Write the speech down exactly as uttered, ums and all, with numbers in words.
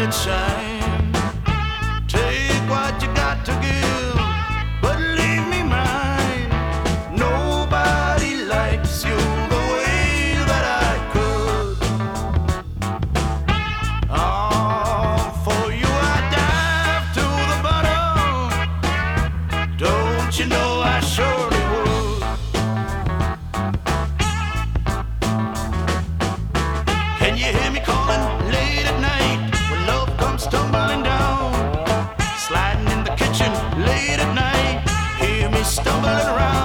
it shine. Take what you got to give, but leave me mine. Nobody likes you the way that I could. Oh, for you I'd dive to the bottom. Don't you know I surely would. Can you hear me calling late at night when love comes tumbling down? Sliding in the kitchen late at night, hear me stumbling around.